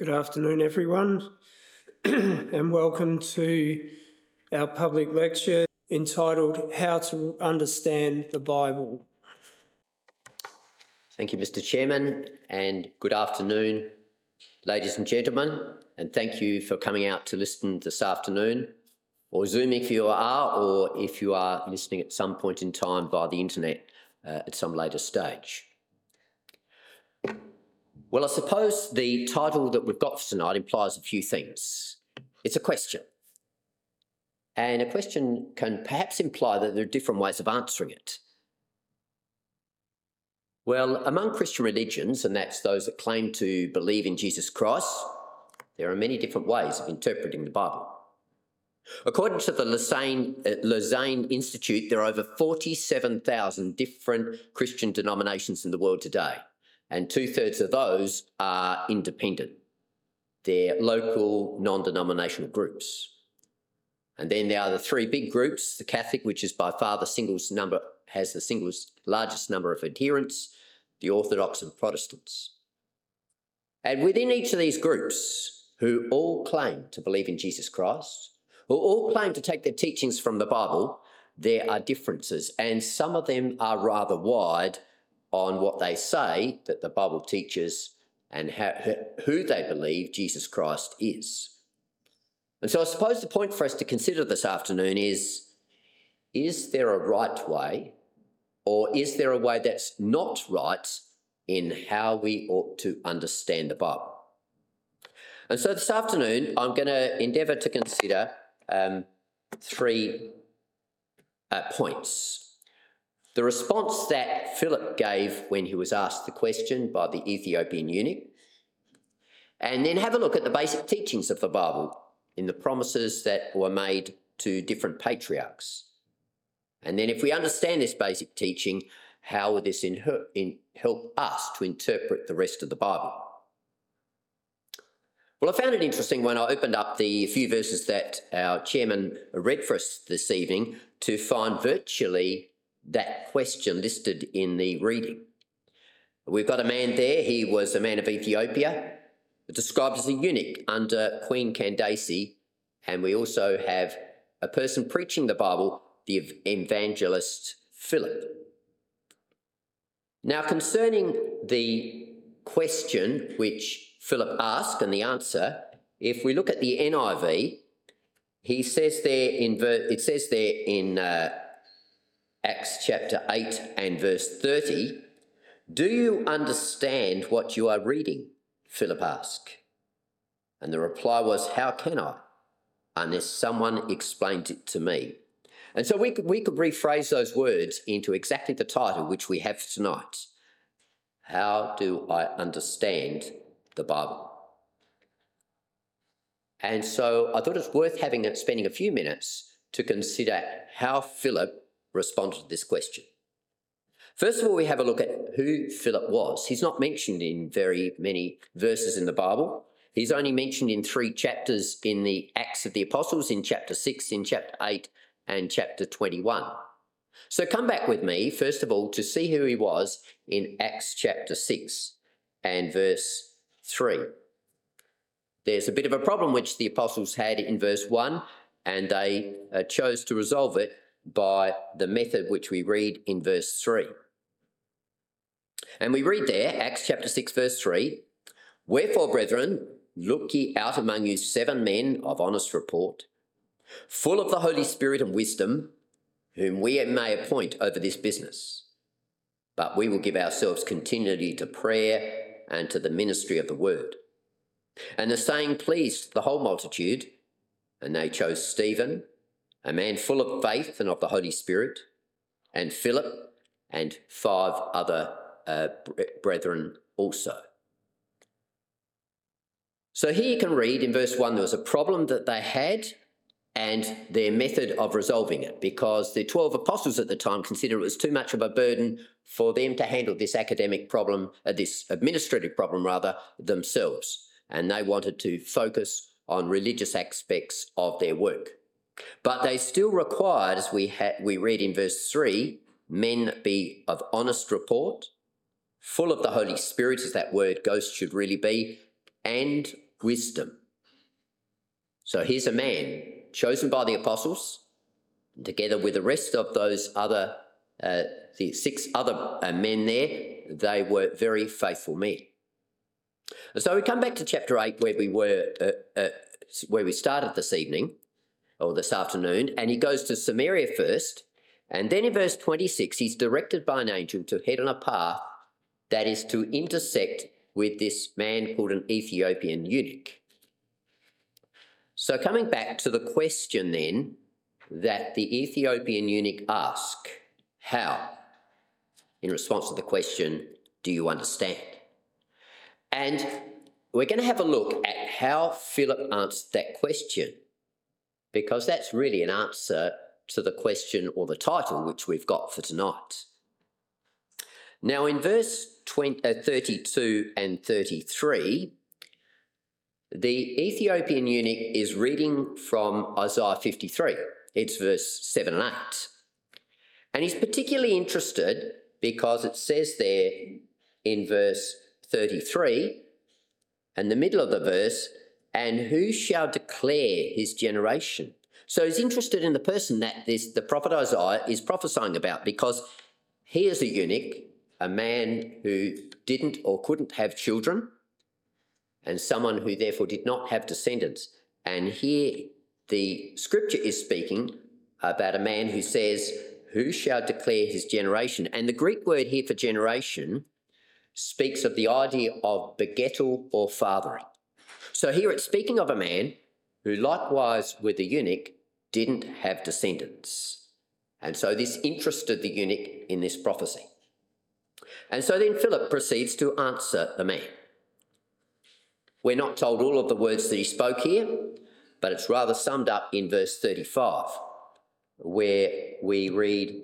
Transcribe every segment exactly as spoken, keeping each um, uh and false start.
Good afternoon, everyone, and welcome to our public lecture entitled How to Understand the Bible. Thank you, Mister Chairman, and good afternoon, ladies and gentlemen, and thank you for coming out to listen this afternoon, or Zoom if you are, or if you are listening at some point in time via the internet uh, at some later stage. Well, I suppose the title that we've got for tonight implies a few things. It's a question. And a question can perhaps imply that there are different ways of answering it. Well, among Christian religions, and that's those that claim to believe in Jesus Christ, there are many different ways of interpreting the Bible. According to the Lausanne, uh, Lausanne Institute, there are over forty-seven thousand different Christian denominations in the world today. And two-thirds of those are independent. They're local, non-denominational groups. And then there are the three big groups, the Catholic, which is by far the single number, has the single largest number of adherents, the Orthodox and Protestants. And within each of these groups, who all claim to believe in Jesus Christ, who all claim to take their teachings from the Bible, there are differences, and some of them are rather wide on what they say that the Bible teaches and how, who they believe Jesus Christ is. And so I suppose the point for us to consider this afternoon is, is there a right way, or is there a way that's not right in how we ought to understand the Bible? And so this afternoon, I'm going to endeavour to consider um, three uh, points. The response that Philip gave when he was asked the question by the Ethiopian eunuch, and then have a look at the basic teachings of the Bible in the promises that were made to different patriarchs. And then if we understand this basic teaching, how will this in, in help us to interpret the rest of the Bible? Well, I found it interesting when I opened up the few verses that our chairman read for us this evening to find virtually that question listed in the reading. We've got a man there, he was a man of Ethiopia, described as a eunuch under Queen Candace, and we also have a person preaching the Bible, the evangelist Philip. Now, concerning the question which Philip asked and the answer, if we look at the N I V, he says there in ver- it says there in uh, Acts chapter eight and verse thirty, "Do you understand what you are reading?" Philip asked. And the reply was, "How can I, unless someone explains it to me?" And so we could, we could rephrase those words into exactly the title which we have tonight. How do I understand the Bible? And so I thought it was worth having spending a few minutes to consider how Philip responded to this question. First of all, we have a look at who Philip was. He's not mentioned in very many verses in the Bible. He's only mentioned in three chapters in the Acts of the Apostles, in chapter six, in chapter eight, and chapter twenty-one. So come back with me, first of all, to see who he was in Acts chapter six and verse three. There's a bit of a problem which the apostles had in verse one, and they uh, chose to resolve it by the method which we read in verse three. And we read there, Acts chapter six, verse three, "Wherefore, brethren, look ye out among you seven men of honest report, full of the Holy Spirit and wisdom, whom we may appoint over this business. But we will give ourselves continually to prayer and to the ministry of the word." And the saying pleased the whole multitude, and they chose Stephen, a man full of faith and of the Holy Spirit, and Philip, and five other uh, brethren also. So here you can read in verse one, there was a problem that they had and their method of resolving it, because the twelve apostles at the time considered it was too much of a burden for them to handle this academic problem, uh, this administrative problem rather, themselves. And they wanted to focus on religious aspects of their work. But they still required, as we ha- we read in verse three, men be of honest report, full of the Holy Spirit, as that word ghost should really be, and wisdom. So here's a man chosen by the apostles, together with the rest of those other, uh, the six other uh, men there. They were very faithful men. And so we come back to chapter eight, where we were, uh, uh, where we started this evening, or this afternoon, and he goes to Samaria first, and then in verse twenty-six, he's directed by an angel to head on a path that is to intersect with this man called an Ethiopian eunuch. So coming back to the question then that the Ethiopian eunuch asked, how? In response to the question, do you understand? And we're going to have a look at how Philip answered that question, because that's really an answer to the question or the title which we've got for tonight. Now in verse twenty, uh, thirty-two and thirty-three, the Ethiopian eunuch is reading from Isaiah fifty-three. It's verse seven and eight. And he's particularly interested because it says there in verse thirty-three, and the middle of the verse, and who shall declare his generation? So he's interested in the person that this, the prophet Isaiah is prophesying about, because he is a eunuch, a man who didn't or couldn't have children, and someone who therefore did not have descendants. And here the scripture is speaking about a man who says, who shall declare his generation? And the Greek word here for generation speaks of the idea of begettal or fathering. So here it's speaking of a man who, likewise with the eunuch, didn't have descendants. And so this interested the eunuch in this prophecy. And so then Philip proceeds to answer the man. We're not told all of the words that he spoke here, but it's rather summed up in verse thirty-five, where we read,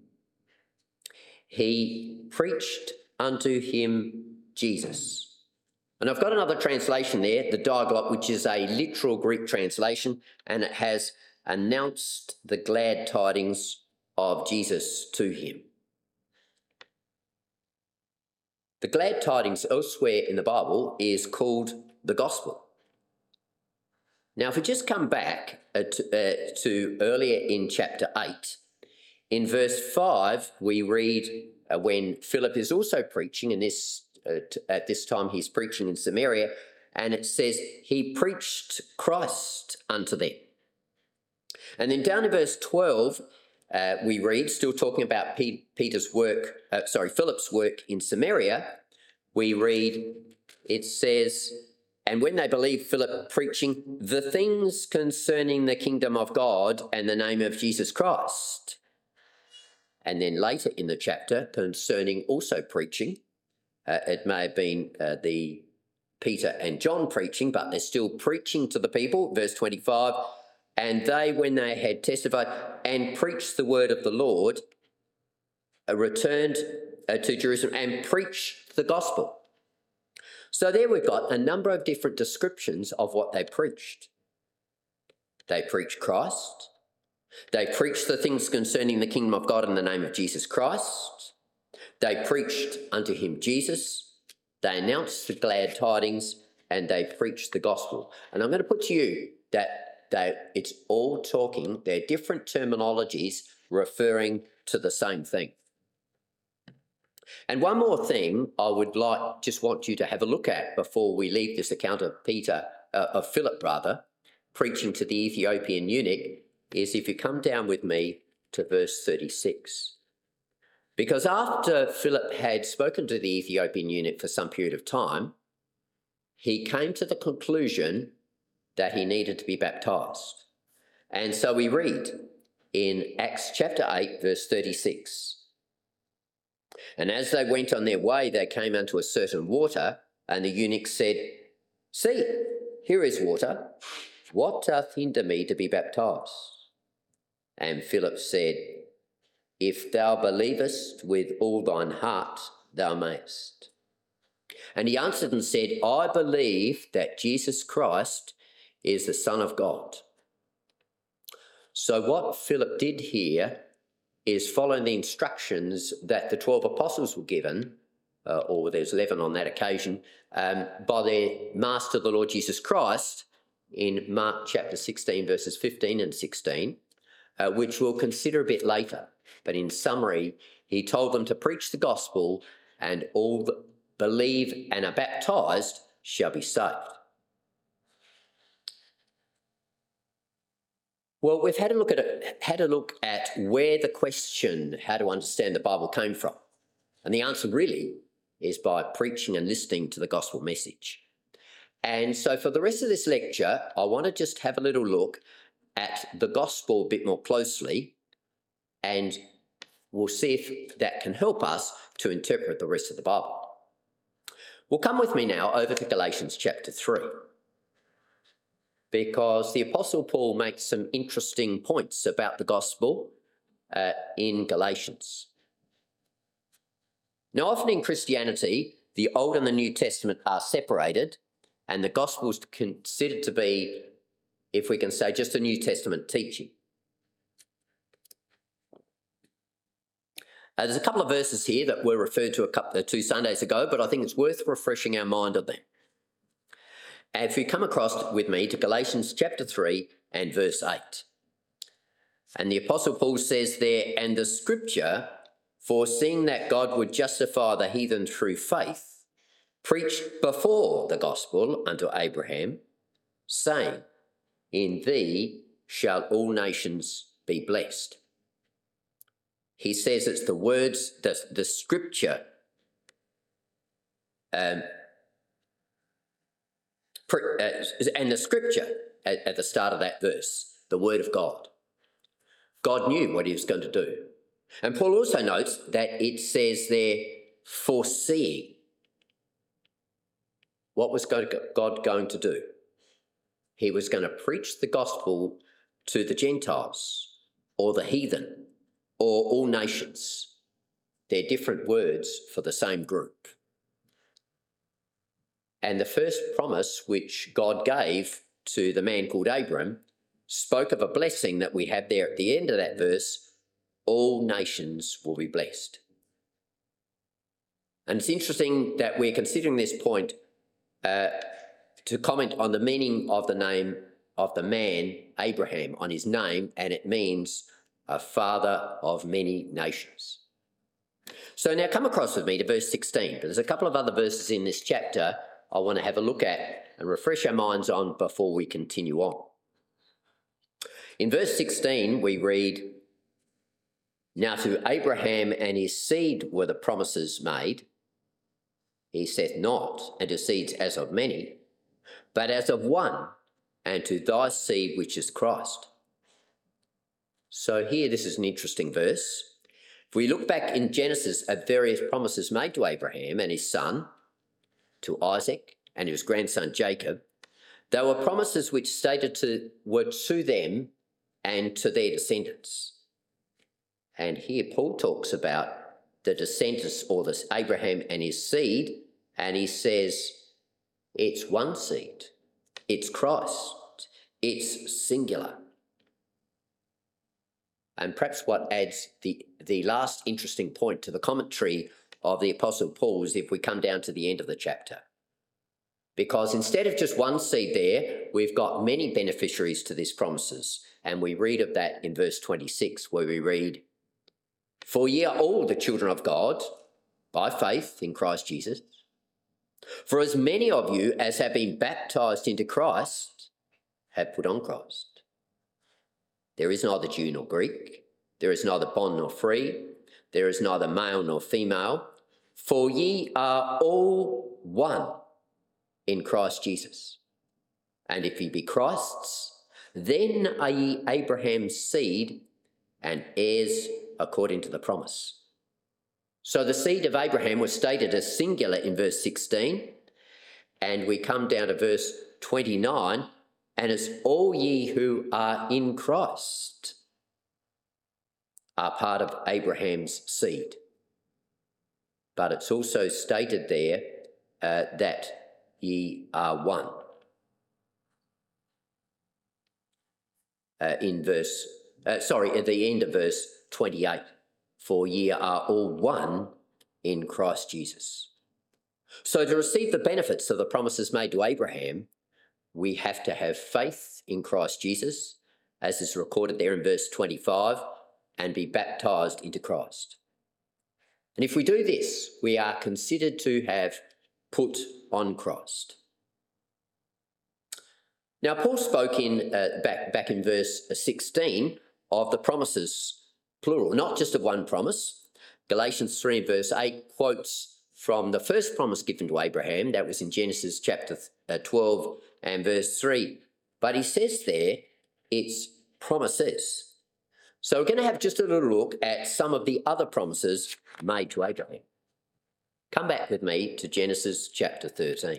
he preached unto him Jesus. And I've got another translation there, the Diaglott, which is a literal Greek translation, and it has announced the glad tidings of Jesus to him. The glad tidings elsewhere in the Bible is called the gospel. Now, if we just come back uh, to, uh, to earlier in chapter eight, in verse five, we read uh, when Philip is also preaching, and this uh, t- at this time he's preaching in Samaria, and it says he preached Christ unto them. And then down in verse twelve, uh, we read, still talking about P- Peter's work, uh, sorry, Philip's work in Samaria, we read, it says, and when they believed Philip preaching the things concerning the kingdom of God and the name of Jesus Christ. And then later in the chapter, concerning also preaching, uh, it may have been uh, the Peter and John preaching, but they're still preaching to the people. Verse twenty-five, and they, when they had testified and preached the word of the Lord, uh, returned uh, to Jerusalem and preached the gospel. So there we've got a number of different descriptions of what they preached. They preached Christ. They preached the things concerning the kingdom of God in the name of Jesus Christ. They preached unto him Jesus. They announced the glad tidings, and they preached the gospel. And I'm going to put to you that they, it's all talking, they're different terminologies referring to the same thing. And one more thing I would like, just want you to have a look at before we leave this account of Peter, uh, of Philip rather, preaching to the Ethiopian eunuch, is if you come down with me to verse thirty-six. Because after Philip had spoken to the Ethiopian eunuch for some period of time, he came to the conclusion that he needed to be baptized. And so we read in Acts chapter eight, verse thirty-six. And as they went on their way, they came unto a certain water, and the eunuch said, see, here is water. What doth hinder me to be baptized? And Philip said, if thou believest with all thine heart, thou mayest. And he answered and said, I believe that Jesus Christ is the Son of God. So what Philip did here is following the instructions that the twelve apostles were given uh, or there's eleven on that occasion, um, by their Master, the Lord Jesus Christ, in Mark chapter sixteen, verses fifteen and sixteen, uh, which we'll consider a bit later. But in summary, he told them to preach the gospel, and all that believe and are baptised shall be saved. Well, we've had a look at it, had a look at where the question, how to understand the Bible, came from. And the answer really is by preaching and listening to the gospel message. And so for the rest of this lecture, I want to just have a little look at the gospel a bit more closely, and we'll see if that can help us to interpret the rest of the Bible. Well, come with me now over to Galatians chapter three, because the Apostle Paul makes some interesting points about the gospel uh, in Galatians. Now, often in Christianity, the Old and the New Testament are separated, and the gospel is considered to be, if we can say, just a New Testament teaching. Uh, there's a couple of verses here that were referred to a couple, uh, two Sundays ago, but I think it's worth refreshing our mind on them. And if you come across with me to Galatians chapter three and verse eight. And the Apostle Paul says there, "And the scripture, foreseeing that God would justify the heathen through faith, preached before the gospel unto Abraham, saying, In thee shall all nations be blessed." He says it's the words, the, the scripture, um, pre, uh, and the scripture at, at the start of that verse, the word of God. God knew what he was going to do. And Paul also notes that it says there, foreseeing. What was God going to do? He was going to preach the gospel to the Gentiles, or the heathen, or all nations. They're different words for the same group. And the first promise which God gave to the man called Abram spoke of a blessing that we have there at the end of that verse: all nations will be blessed. And it's interesting that we're considering this point uh, to comment on the meaning of the name of the man, Abraham, on his name, and it means a father of many nations. So now come across with me to verse sixteen, but there's a couple of other verses in this chapter I want to have a look at and refresh our minds on before we continue on. In verse sixteen, we read, "Now to Abraham and his seed were the promises made. He saith not, and to seeds as of many, but as of one, and to thy seed which is Christ." So here, this is an interesting verse. If we look back in Genesis at various promises made to Abraham and his son, to Isaac and his grandson Jacob, they were promises which stated to were to them and to their descendants. And here Paul talks about the descendants, or this Abraham and his seed, and he says it's one seed, it's Christ, it's singular. And perhaps what adds the, the last interesting point to the commentary of the Apostle Paul is if we come down to the end of the chapter. Because instead of just one seed there, we've got many beneficiaries to these promises. And we read of that in verse twenty-six, where we read, "For ye are all the children of God by faith in Christ Jesus. For as many of you as have been baptized into Christ have put on Christ. There is neither Jew nor Greek, there is neither bond nor free, there is neither male nor female, for ye are all one in Christ Jesus. And if ye be Christ's, then are ye Abraham's seed and heirs according to the promise." So the seed of Abraham was stated as singular in verse sixteen, and we come down to verse twenty-nine, and it's all ye who are in Christ are part of Abraham's seed. But it's also stated there uh, that ye are one. Uh, in verse, uh, sorry, at the end of verse twenty-eight, "For ye are all one in Christ Jesus." So to receive the benefits of the promises made to Abraham, we have to have faith in Christ Jesus, as is recorded there in verse twenty-five, and be baptised into Christ. And if we do this, we are considered to have put on Christ. Now, Paul spoke in uh, back, back in verse sixteen of the promises, plural, not just of one promise. Galatians three and verse eight quotes from the first promise given to Abraham. That was in Genesis chapter twelve and verse three. But he says there, it's promises. So we're going to have just a little look at some of the other promises made to Abraham. Come back with me to Genesis chapter thirteen.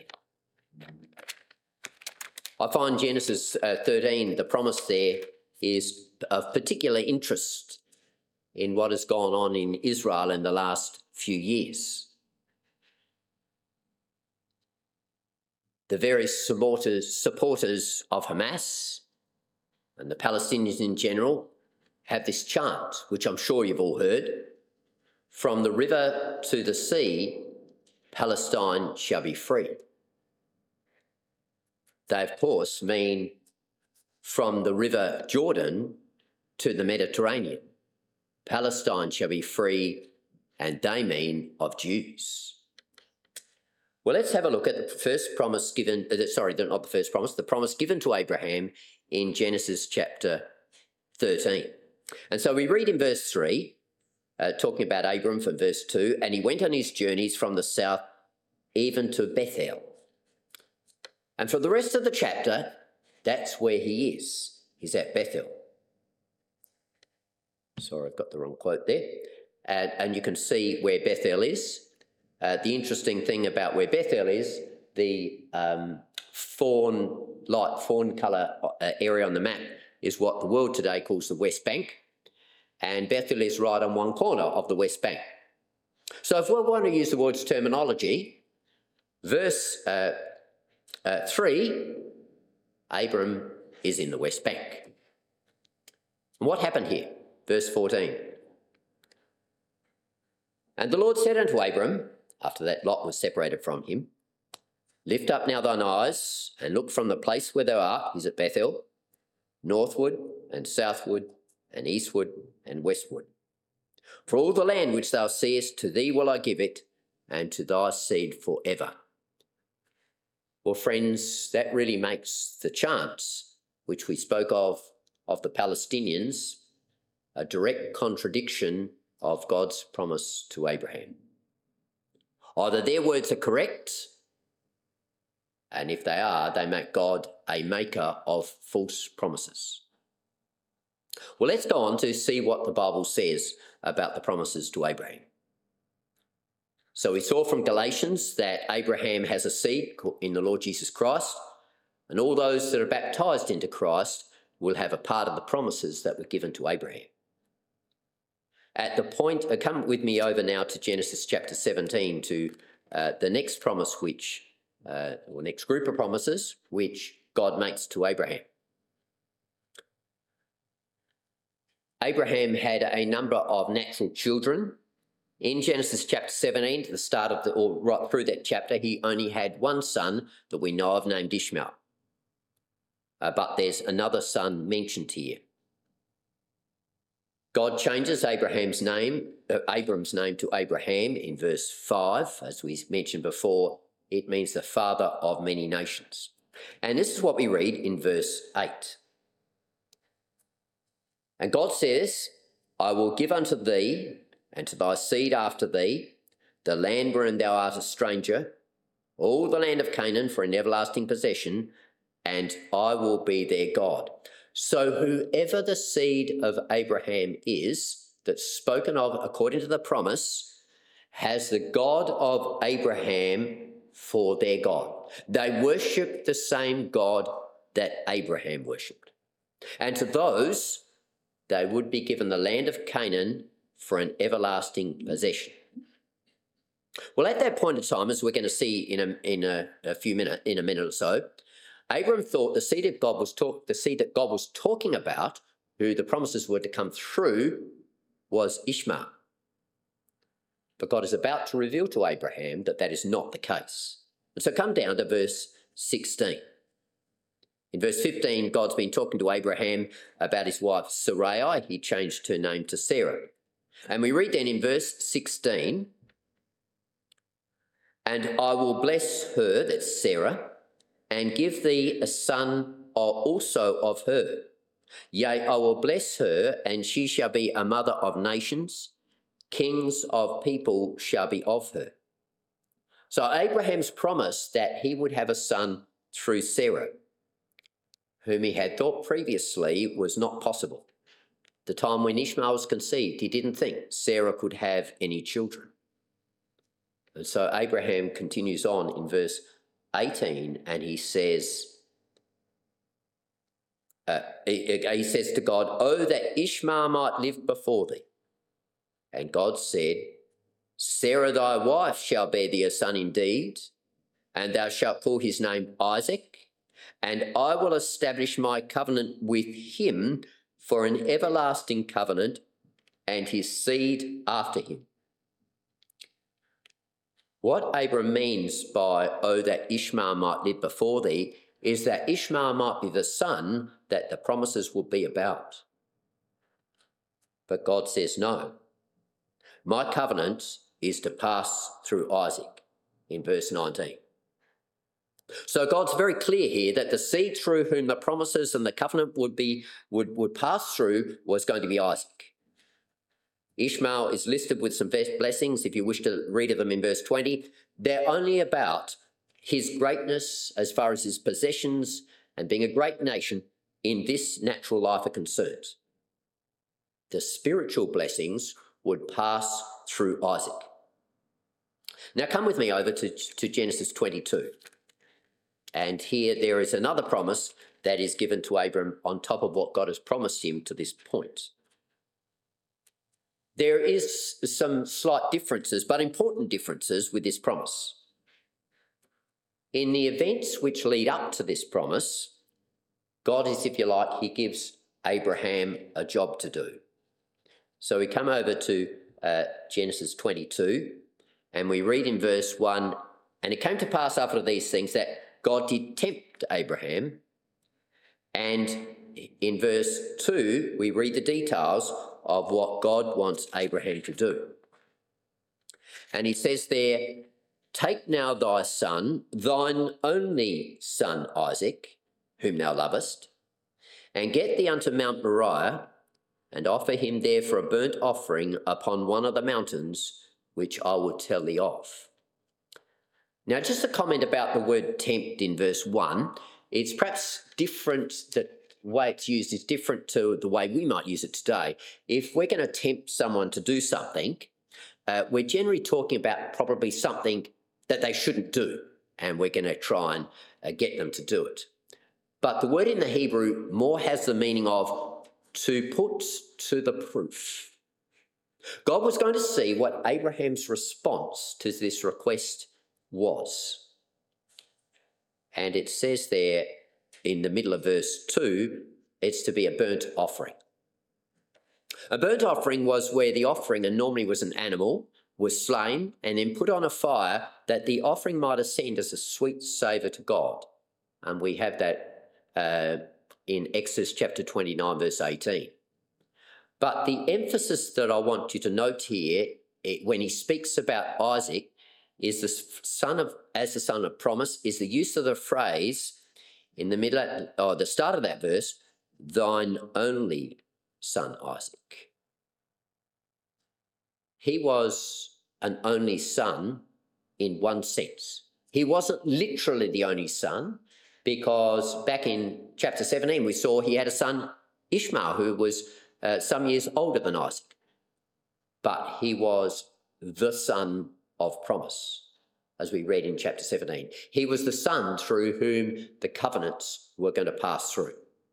I find Genesis uh, thirteen, the promise there is of particular interest in what has gone on in Israel in the last few years. The various supporters, supporters of Hamas and the Palestinians in general have this chant, which I'm sure you've all heard: from the river to the sea, Palestine shall be free. They, of course, mean from the river Jordan to the Mediterranean. Palestine shall be free, and they mean of Jews. Well, let's have a look at the first promise given, uh, sorry, not the first promise, the promise given to Abraham in Genesis chapter thirteen. And so we read in verse three, uh, talking about Abram from verse two, and he went on his journeys from the south even to Bethel. And for the rest of the chapter, that's where he is. He's at Bethel. Sorry, I've got the wrong quote there. And, and you can see where Bethel is. Uh, the interesting thing about where Bethel is, the um, fawn, light fawn colour uh, area on the map is what the world today calls the West Bank. And Bethel is right on one corner of the West Bank. So if we want to use the word's terminology, verse uh, uh, three, Abram is in the West Bank. And what happened here? Verse fourteen. And the Lord said unto Abram, after that Lot was separated from him, lift up now thine eyes, and look from the place where thou art, he's at Bethel, northward and southward and eastward and westward. For all the land which thou seest, to thee will I give it, and to thy seed for ever. Well, friends, that really makes the chants, which we spoke of, of the Palestinians, a direct contradiction of God's promise to Abraham. Either their words are correct, and if they are, they make God a maker of false promises. Well, let's go on to see what the Bible says about the promises to Abraham. So we saw from Galatians that Abraham has a seed in the Lord Jesus Christ, and all those that are baptised into Christ will have a part of the promises that were given to Abraham. At the point, uh, come with me over now to Genesis chapter seventeen, to uh, the next promise which, uh, or next group of promises which God makes to Abraham. Abraham had a number of natural children. In Genesis chapter seventeen, to the start of the, or right through that chapter, he only had one son that we know of named Ishmael. Uh, but there's another son mentioned here. God changes Abraham's name, uh, Abram's name to Abraham in verse five. As we mentioned before, it means the father of many nations. And this is what we read in verse eight. And God says, I will give unto thee and to thy seed after thee the land wherein thou art a stranger, all the land of Canaan for an everlasting possession, and I will be their God. So whoever the seed of Abraham is, that's spoken of according to the promise, has the God of Abraham for their God. They worship the same God that Abraham worshipped. And to those, they would be given the land of Canaan for an everlasting possession. Well, at that point in time, as we're going to see in a, in a, a few minutes, in a minute or so, Abram thought the seed that God was talk, the seed that God was talking about, who the promises were to come through, was Ishmael. But God is about to reveal to Abraham that that is not the case. And so come down to verse sixteen. In verse fifteen, God's been talking to Abraham about his wife Sarai. He changed her name to Sarah. And we read then in verse sixteen, "And I will bless her," that's Sarah, "and give thee a son also of her. Yea, I will bless her, and she shall be a mother of nations. Kings of people shall be of her." So Abraham's promise that he would have a son through Sarah, whom he had thought previously was not possible. The time when Ishmael was conceived, he didn't think Sarah could have any children. And so Abraham continues on in verse eighteen, and he says, uh, he, he says to God, "Oh, that Ishmael might live before thee." And God said, "Sarah thy wife shall bear thee a son indeed, and thou shalt call his name Isaac, and I will establish my covenant with him for an everlasting covenant, and his seed after him." What Abram means by, "Oh, that Ishmael might live before thee," is that Ishmael might be the son that the promises will be about. But God says, "No. My covenant is to pass through Isaac," in verse nineteen. So God's very clear here that the seed through whom the promises and the covenant would be would, would pass through was going to be Isaac. Ishmael is listed with some blessings, if you wish to read of them in verse twenty. They're only about his greatness as far as his possessions and being a great nation in this natural life are concerned. The spiritual blessings would pass through Isaac. Now come with me over to, to Genesis twenty-two. And here there is another promise that is given to Abram on top of what God has promised him to this point. There is some slight differences, but important differences with this promise. In the events which lead up to this promise, God is, if you like, he gives Abraham a job to do. So we come over to uh, Genesis twenty-two, and we read in verse one, "And it came to pass after these things that God did tempt Abraham." And in verse two, we read the details of what God wants Abraham to do. And he says there, "Take now thy son, thine only son Isaac, whom thou lovest, and get thee unto Mount Moriah, and offer him there for a burnt offering upon one of the mountains, which I will tell thee of." Now, just a comment about the word tempt in verse one. It's perhaps different, the way it's used is different to the way we might use it today. If we're going to tempt someone to do something, uh, we're generally talking about probably something that they shouldn't do, and we're going to try and uh, get them to do it. But the word in the Hebrew more has the meaning of to put to the proof. God was going to see what Abraham's response to this request was. And it says there in the middle of verse two, it's to be a burnt offering. A burnt offering was where the offering, and normally was an animal, was slain and then put on a fire that the offering might ascend as a sweet savour to God. And we have that uh, in Exodus chapter twenty-nine, verse eighteen. But the emphasis that I want you to note here, it, when he speaks about Isaac, is the son of, as the son of promise, is the use of the phrase in the middle, or the start of that verse, "thine only son Isaac." He was an only son in one sense. He wasn't literally the only son, because back in chapter seventeen, we saw he had a son, Ishmael, who was uh, some years older than Isaac. But he was the son of promise, as we read in chapter seventeen. He was the son through whom the covenants were going to pass through.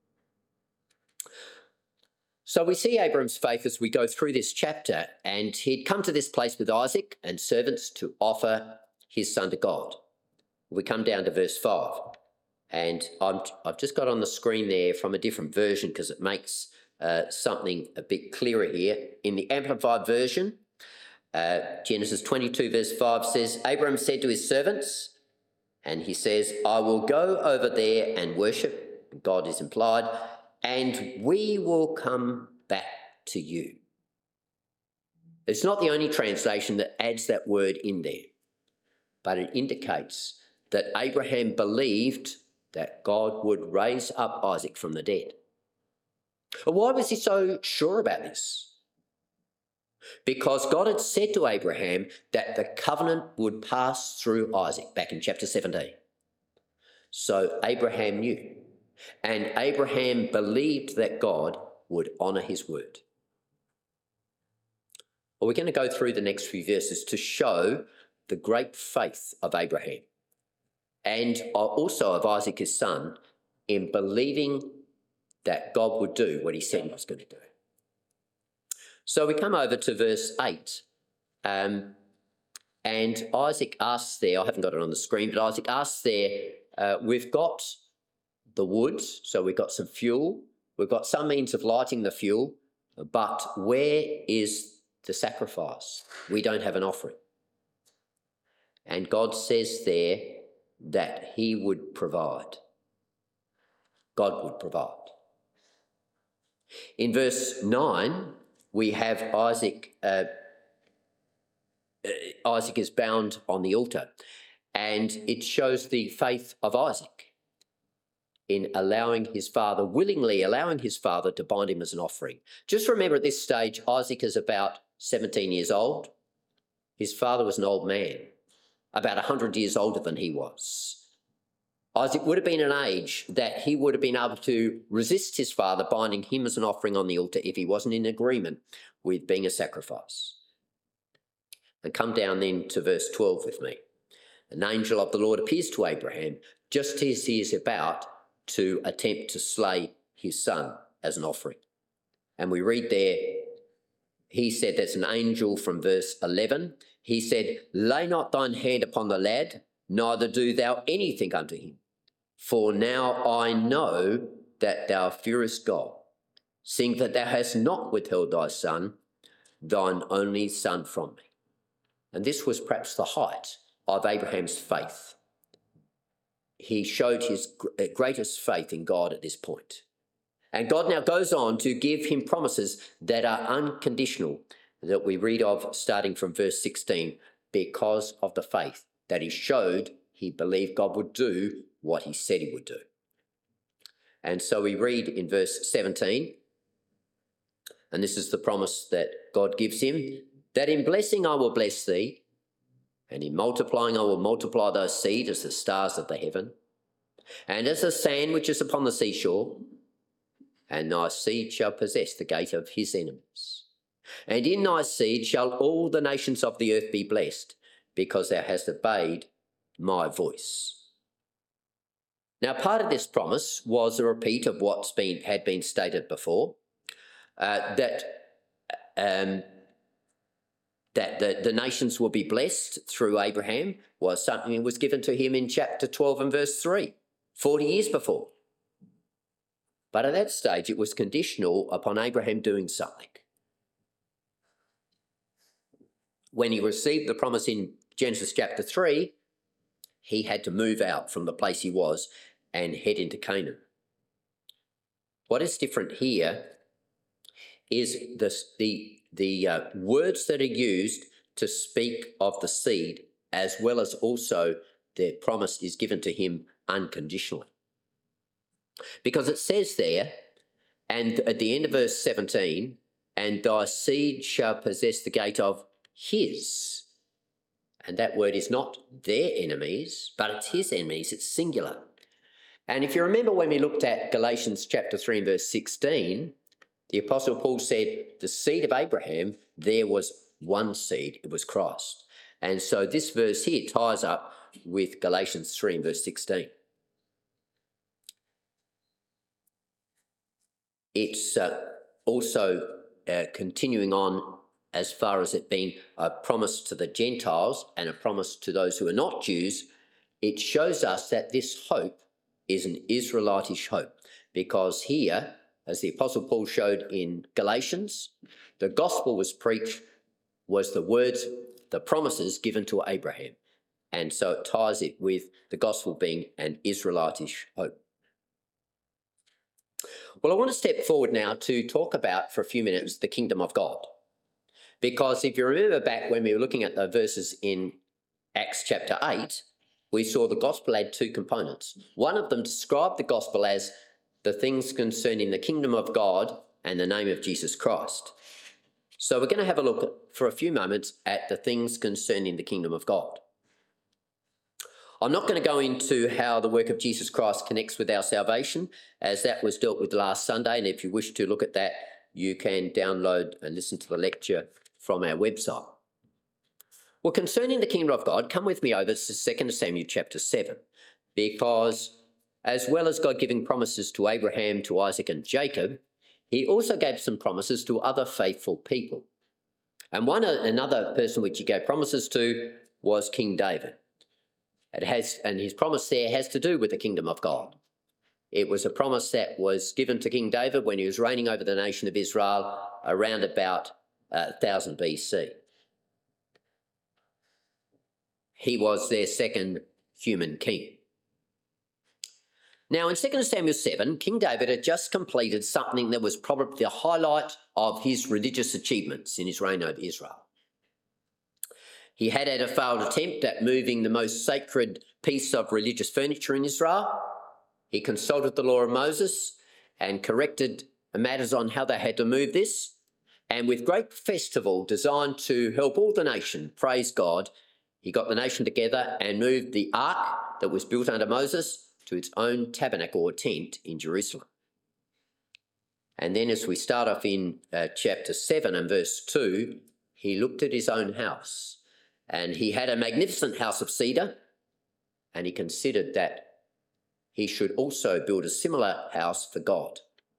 So we see Abram's faith as we go through this chapter, and he'd come to this place with Isaac and servants to offer his son to God. We come down to verse five, and I'm, I've just got on the screen there from a different version because it makes uh, something a bit clearer here. In the Amplified version, Uh, Genesis twenty-two verse five says, Abraham said to his servants, and he says, I will go over there and worship, God is implied, and we will come back to you. It's not the only translation that adds that word in there, but it indicates that Abraham believed that God would raise up Isaac from the dead. Why was he so sure about this? Because God had said to Abraham that the covenant would pass through Isaac, back in chapter seventeen. So Abraham knew, and Abraham believed that God would honour his word. Well, we're going to go through the next few verses to show the great faith of Abraham and also of Isaac his son in believing that God would do what he said he was going to do. So we come over to verse eight, um, and Isaac asks there, I haven't got it on the screen, but Isaac asks there, uh, we've got the wood, so we've got some fuel, we've got some means of lighting the fuel, but where is the sacrifice? We don't have an offering. And God says there that he would provide. God would provide. In verse nine, we have Isaac, uh, Isaac is bound on the altar, and it shows the faith of Isaac in allowing his father, willingly allowing his father to bind him as an offering. Just remember at this stage, Isaac is about seventeen years old. His father was an old man, about one hundred years older than he was. Isaac would have been an age that he would have been able to resist his father binding him as an offering on the altar if he wasn't in agreement with being a sacrifice. And come down then to verse twelve with me. An angel of the Lord appears to Abraham just as he is about to attempt to slay his son as an offering. And we read there, he said, that's an angel from verse eleven. He said, lay not thine hand upon the lad, neither do thou anything unto him. For now I know that thou fearest God, seeing that thou hast not withheld thy son, thine only son, from me. And this was perhaps the height of Abraham's faith. He showed his greatest faith in God at this point. And God now goes on to give him promises that are unconditional, that we read of starting from verse sixteen, because of the faith that he showed he believed God would do what he said he would do. And so we read in verse seventeen, and this is the promise that God gives him, that in blessing I will bless thee, and in multiplying I will multiply thy seed as the stars of the heaven, and as the sand which is upon the seashore, and thy seed shall possess the gate of his enemies. And in thy seed shall all the nations of the earth be blessed, because thou hast obeyed my voice. Now, part of this promise was a repeat of what's been had been stated before, uh, that um, that the, the nations will be blessed through Abraham was something that was given to him in chapter twelve and verse three, forty years before. But at that stage, it was conditional upon Abraham doing something. When he received the promise in Genesis chapter three, he had to move out from the place he was and head into Canaan. What is different here is this, the, the uh, words that are used to speak of the seed, as well as also the promise is given to him unconditionally. Because it says there, and at the end of verse seventeen, and thy seed shall possess the gate of his. And that word is not their enemies, but it's his enemies, it's singular. And if you remember when we looked at Galatians chapter three and verse sixteen, the Apostle Paul said the seed of Abraham, there was one seed, it was Christ. And so this verse here ties up with Galatians three and verse sixteen. It's uh, also uh, continuing on as far as it being a promise to the Gentiles and a promise to those who are not Jews. It shows us that this hope is an Israelitish hope, because here, as the Apostle Paul showed in Galatians, the gospel was preached was the words, the promises given to Abraham. And so it ties it with the gospel being an Israelitish hope. Well, I want to step forward now to talk about, for a few minutes, the kingdom of God. Because if you remember back when we were looking at the verses in Acts chapter eight, we saw the gospel had two components. One of them described the gospel as the things concerning the kingdom of God and the name of Jesus Christ. So we're going to have a look at, for a few moments at the things concerning the kingdom of God. I'm not going to go into how the work of Jesus Christ connects with our salvation, as that was dealt with last Sunday, and if you wish to look at that, you can download and listen to the lecture from our website. Well, concerning the kingdom of God, come with me over to Second Samuel chapter seven, because as well as God giving promises to Abraham, to Isaac and Jacob, he also gave some promises to other faithful people. And one another person which he gave promises to was King David. It has, and his promise there has to do with the kingdom of God. It was a promise that was given to King David when he was reigning over the nation of Israel around about uh, one thousand B C. He was their second human king. Now in Second Samuel seven, King David had just completed something that was probably the highlight of his religious achievements in his reign over Israel. He had had a failed attempt at moving the most sacred piece of religious furniture in Israel. He consulted the law of Moses and corrected matters on how they had to move this. And with great festival designed to help all the nation praise God, he got the nation together and moved the ark that was built under Moses to its own tabernacle or tent in Jerusalem. And then as we start off in uh, chapter seven and verse two, he looked at his own house. And he had a magnificent house of cedar, and he considered that he should also build a similar house for God.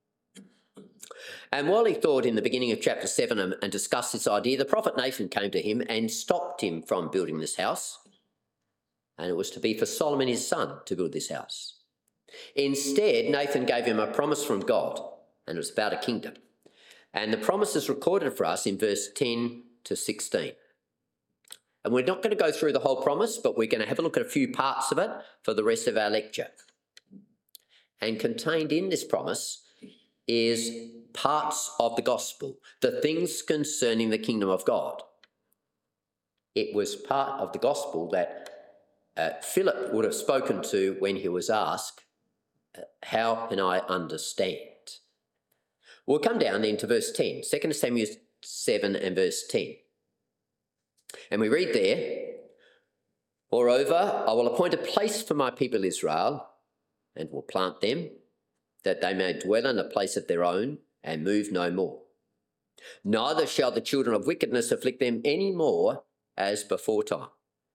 And while he thought in the beginning of chapter seven and, and discussed this idea, the prophet Nathan came to him and stopped him from building this house. And it was to be for Solomon his son to build this house. Instead, Nathan gave him a promise from God, and it was about a kingdom. And the promise is recorded for us in verse ten to sixteen. And we're not going to go through the whole promise, but we're going to have a look at a few parts of it for the rest of our lecture. And contained in this promise is parts of the gospel, the things concerning the kingdom of God. It was part of the gospel that uh, Philip would have spoken to when he was asked, how can I understand? We'll come down then to verse ten, Second Samuel seven and verse ten. And we read there, moreover, I will appoint a place for my people Israel, and will plant them, that they may dwell in a place of their own, and move no more. Neither shall the children of wickedness afflict them any more as before time.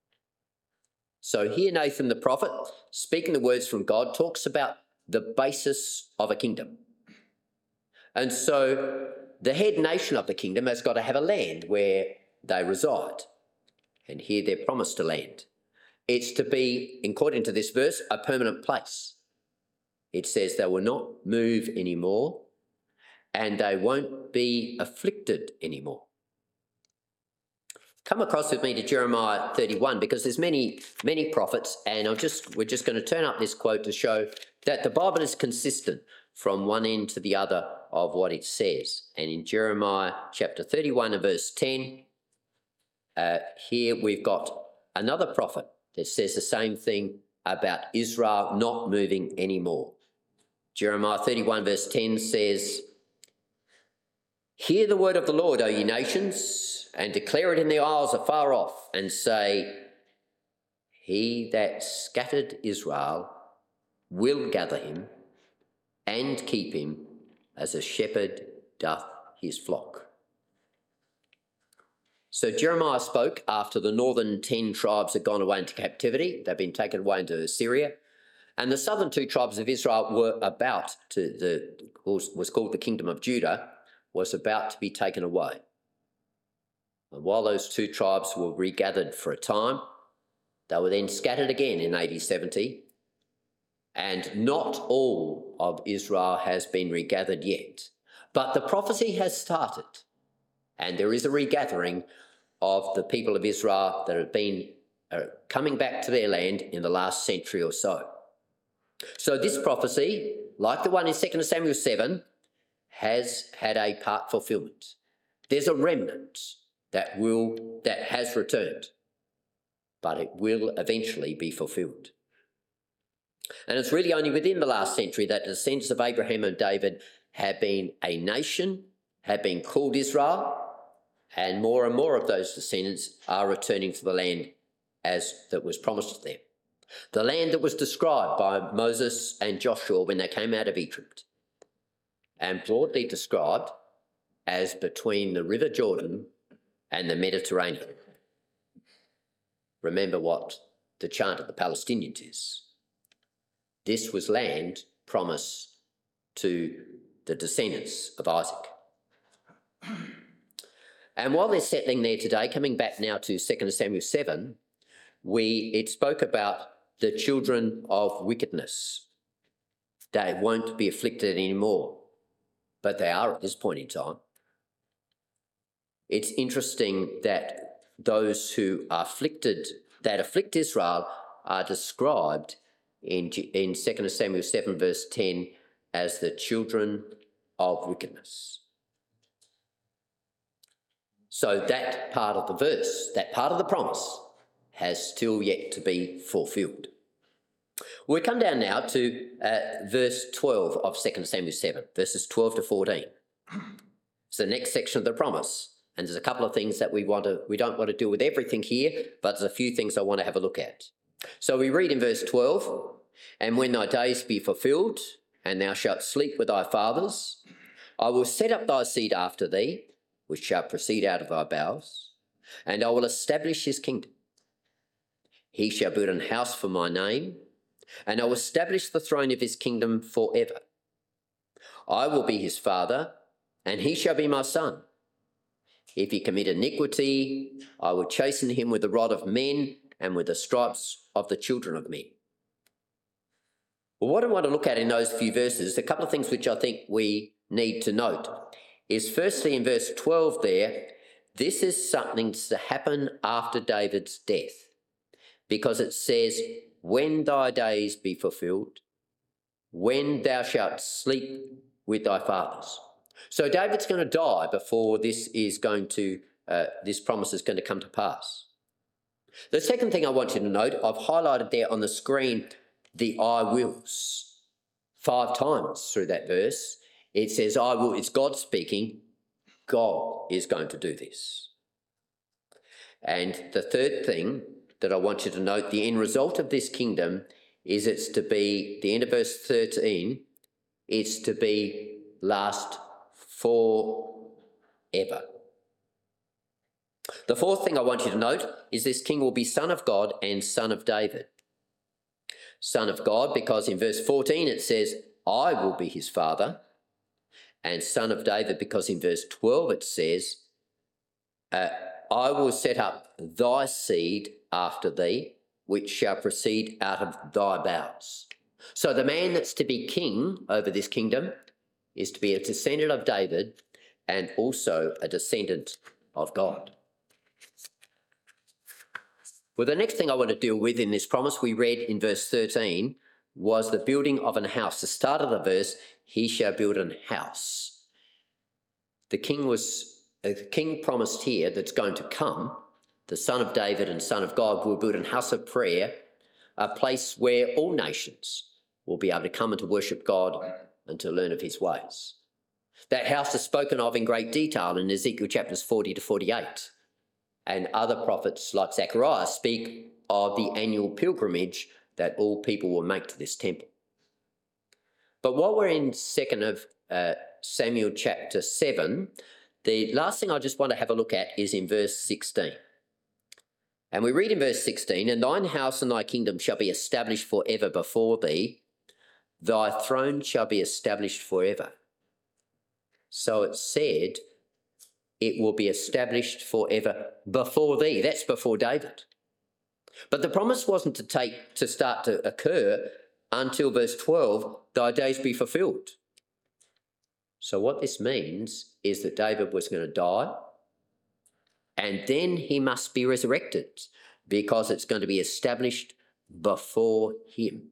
So here Nathan the prophet, speaking the words from God, talks about the basis of a kingdom. And so the head nation of the kingdom has got to have a land where they reside. And here they're promised to land. It's to be, according to this verse, a permanent place. It says they will not move anymore and they won't be afflicted anymore. Come across with me to Jeremiah thirty-one, because there's many, many prophets, and I'll just, we're just going to turn up this quote to show that the Bible is consistent from one end to the other of what it says. And in Jeremiah chapter thirty-one and verse ten, uh, here we've got another prophet that says the same thing about Israel not moving anymore. Jeremiah thirty-one verse ten says, hear the word of the Lord, O ye nations, and declare it in the isles afar off, and say, he that scattered Israel will gather him and keep him as a shepherd doth his flock. So Jeremiah spoke after the northern ten tribes had gone away into captivity. They'd been taken away into Assyria. And the southern two tribes of Israel were about to, the was called the kingdom of Judah, was about to be taken away. And while those two tribes were regathered for a time, they were then scattered again in A D seventy. And not all of Israel has been regathered yet. But the prophecy has started. And there is a regathering of the people of Israel that have been uh, coming back to their land in the last century or so. So this prophecy, like the one in Second Samuel seven, has had a part fulfillment. There's a remnant that will that has returned, but it will eventually be fulfilled. And it's really only within the last century that the descendants of Abraham and David have been a nation, have been called Israel, and more and more of those descendants are returning to the land as that was promised to them. The land that was described by Moses and Joshua when they came out of Egypt, and broadly described as between the River Jordan and the Mediterranean. Remember what the chant of the Palestinians is. This was land promised to the descendants of Isaac. And while they're settling there today, coming back now to Second Samuel seven, we it spoke about the children of wickedness. They won't be afflicted anymore, but they are at this point in time. It's interesting that those who are afflicted, that afflict Israel, are described in, in Second Samuel seven verse ten as the children of wickedness. So that part of the verse, that part of the promise, has still yet to be fulfilled. We come down now to uh, verse twelve of Second Samuel seven, verses twelve to fourteen. It's the next section of the promise. And there's a couple of things that we want to, we don't want to deal with everything here, but there's a few things I want to have a look at. So we read in verse twelve, "And when thy days be fulfilled, and thou shalt sleep with thy fathers, I will set up thy seed after thee, which shall proceed out of thy bowels, and I will establish his kingdom. He shall build an house for my name, and I will establish the throne of his kingdom forever. I will be his father, and he shall be my son. If he commit iniquity, I will chasten him with the rod of men and with the stripes of the children of men." Well, what I want to look at in those few verses, a couple of things which I think we need to note, is firstly in verse twelve there, this is something to happen after David's death, because it says, "When thy days be fulfilled, when thou shalt sleep with thy fathers." So David's going to die before this is going to, uh, this promise is going to come to pass. The second thing I want you to note, I've highlighted there on the screen the "I wills." Five times through that verse, it says, "I will." It's God speaking. God is going to do this. And the third thing that I want you to note, the end result of this kingdom is it's to be, the end of verse thirteen, it's to be last forever. The fourth thing I want you to note is this king will be son of God and son of David. Son of God, because in verse fourteen it says, "I will be his father," and son of David, because in verse twelve it says, uh, "I will set up thy seed after thee, which shall proceed out of thy bowels." So the man that's to be king over this kingdom is to be a descendant of David and also a descendant of God. Well, the next thing I want to deal with in this promise we read in verse thirteen was the building of an house. The start of the verse, "He shall build an house." The king was, the king promised here that's going to come, the son of David and son of God, will build an house of prayer, a place where all nations will be able to come and to worship God and to learn of his ways. That house is spoken of in great detail in Ezekiel chapters forty to forty-eight. And other prophets like Zechariah speak of the annual pilgrimage that all people will make to this temple. But while we're in Second of uh, Samuel chapter seven, the last thing I just want to have a look at is in verse sixteen. And we read in verse sixteen, "And thine house and thy kingdom shall be established forever before thee. Thy throne shall be established forever." So it said, it will be established forever before thee. That's before David. But the promise wasn't to take to start to occur until verse twelve, "Thy days be fulfilled." So what this means is that David was going to die, and then he must be resurrected because it's going to be established before him.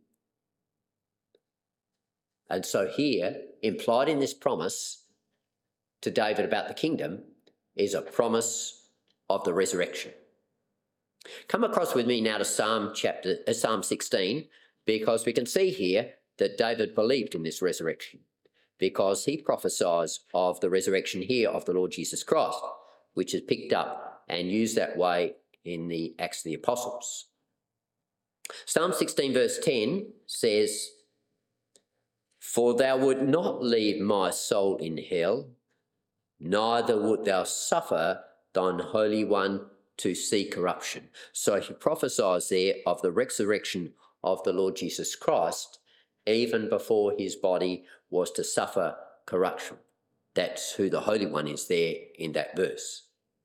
And so here, implied in this promise to David about the kingdom, is a promise of the resurrection. Come across with me now to Psalm chapter, uh, Psalm sixteen, because we can see here that David believed in this resurrection, because he prophesies of the resurrection here of the Lord Jesus Christ, which is picked up and used that way in the Acts of the Apostles. Psalm sixteen verse ten says, "For thou would not leave my soul in hell, neither would thou suffer thine Holy One to see corruption." So he prophesies there of the resurrection of the Lord Jesus Christ, even before his body was to suffer corruption. That's who the Holy One is there in that verse.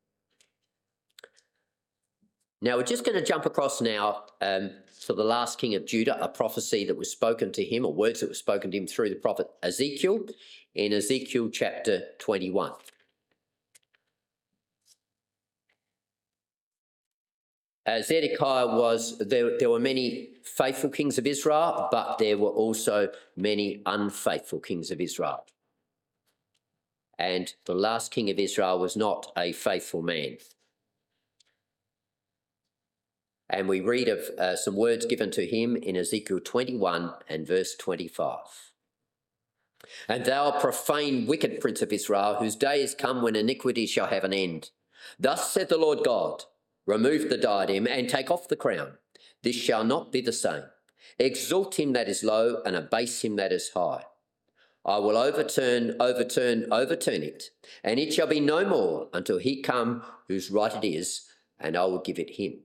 Now we're just going to jump across now um, to the last king of Judah, a prophecy that was spoken to him, or words that were spoken to him through the prophet Ezekiel, in Ezekiel chapter twenty-one. Uh, Zedekiah was, there, there were many faithful kings of Israel, but there were also many unfaithful kings of Israel. And the last king of Israel was not a faithful man. And we read of uh, some words given to him in Ezekiel twenty-one and verse twenty-five. "And thou profane, wicked prince of Israel, whose day is come when iniquity shall have an end. Thus saith the Lord God, remove the diadem and take off the crown. This shall not be the same. Exalt him that is low and abase him that is high. I will overturn, overturn, overturn it, and it shall be no more until he come whose right it is, and I will give it him."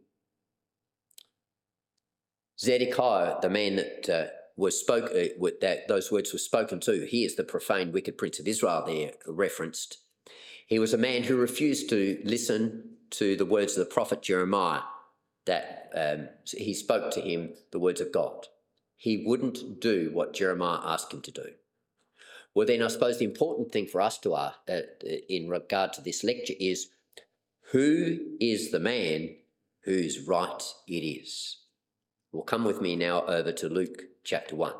Zedekiah, the man that uh, was spoke, uh, with that those words were spoken to, he is the profane, wicked prince of Israel there referenced. He was a man who refused to listen to the words of the prophet Jeremiah, that um, he spoke to him the words of God. He wouldn't do what Jeremiah asked him to do. Well, then I suppose the important thing for us to ask uh, in regard to this lecture is, who is the man whose right it is? Well, come with me now over to Luke chapter one.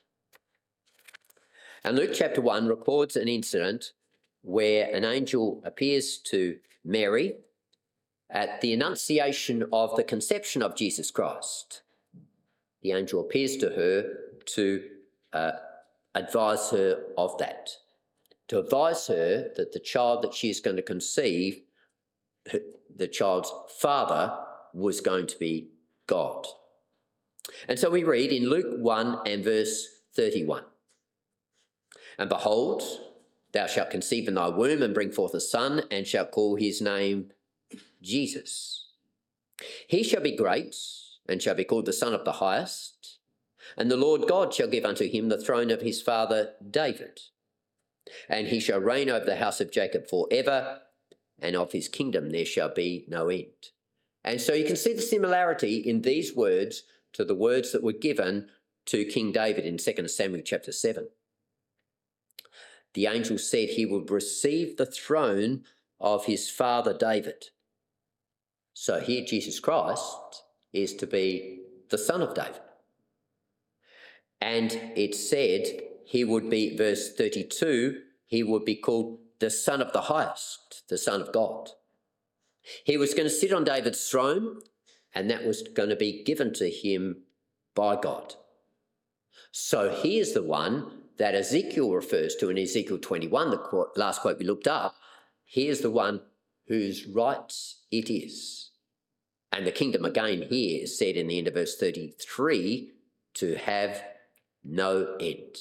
And Luke chapter one records an incident where an angel appears to Mary at the annunciation of the conception of Jesus Christ. The angel appears to her to uh, advise her of that, to advise her that the child that she is going to conceive, the child's father, was going to be God. And so we read in Luke one and verse thirty-one, "And behold, thou shalt conceive in thy womb and bring forth a son, and shalt call his name Jesus. He shall be great, and shall be called the Son of the Highest, and the Lord God shall give unto him the throne of his father David, and he shall reign over the house of Jacob for ever, and of his kingdom there shall be no end." And so you can see the similarity in these words to the words that were given to King David in Second Samuel chapter seven. The angel said he would receive the throne of his father David. So here Jesus Christ is to be the son of David. And it said he would be, verse thirty-two, he would be called the Son of the Highest, the Son of God. He was going to sit on David's throne, and that was going to be given to him by God. So he is the one that Ezekiel refers to in Ezekiel twenty-one, the quote, last quote we looked up. He is the one whose rights it is. And the kingdom again here is said in the end of verse thirty-three to have no end.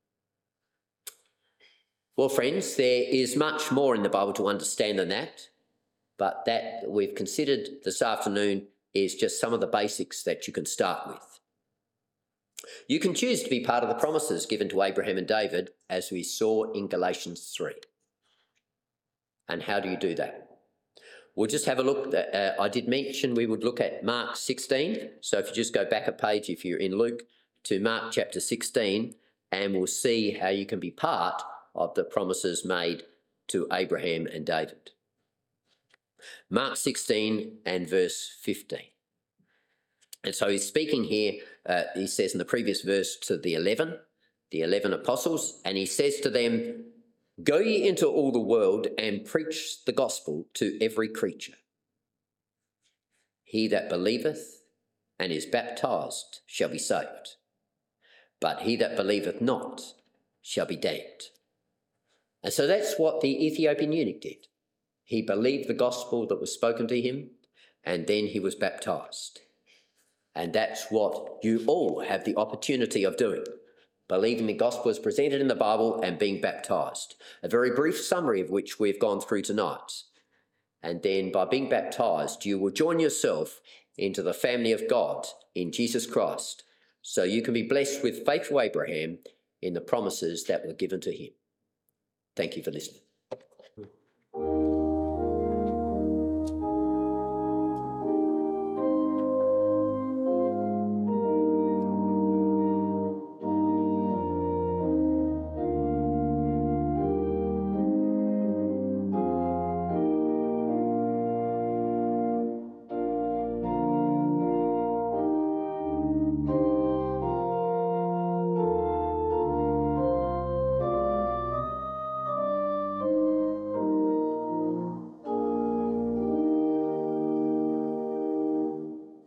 Well, friends, there is much more in the Bible to understand than that, but that we've considered this afternoon is just some of the basics that you can start with. You can choose to be part of the promises given to Abraham and David, as we saw in Galatians three. And how do you do that? We'll just have a look. Uh, I did mention we would look at Mark sixteen. So if you just go back a page, if you're in Luke, to Mark chapter sixteen, and we'll see how you can be part of the promises made to Abraham and David. Mark sixteen and verse fifteen. And so he's speaking here, uh, he says in the previous verse to the eleven, the eleven apostles, and he says to them, "Go ye into all the world and preach the gospel to every creature. He that believeth and is baptized shall be saved, but he that believeth not shall be damned." And so that's what the Ethiopian eunuch did. He believed the gospel that was spoken to him, and then he was baptized. And that's what you all have the opportunity of doing, believing the gospel as presented in the Bible and being baptized. A very brief summary of which we've gone through tonight. And then by being baptized, you will join yourself into the family of God in Jesus Christ, so you can be blessed with faithful Abraham in the promises that were given to him. Thank you for listening.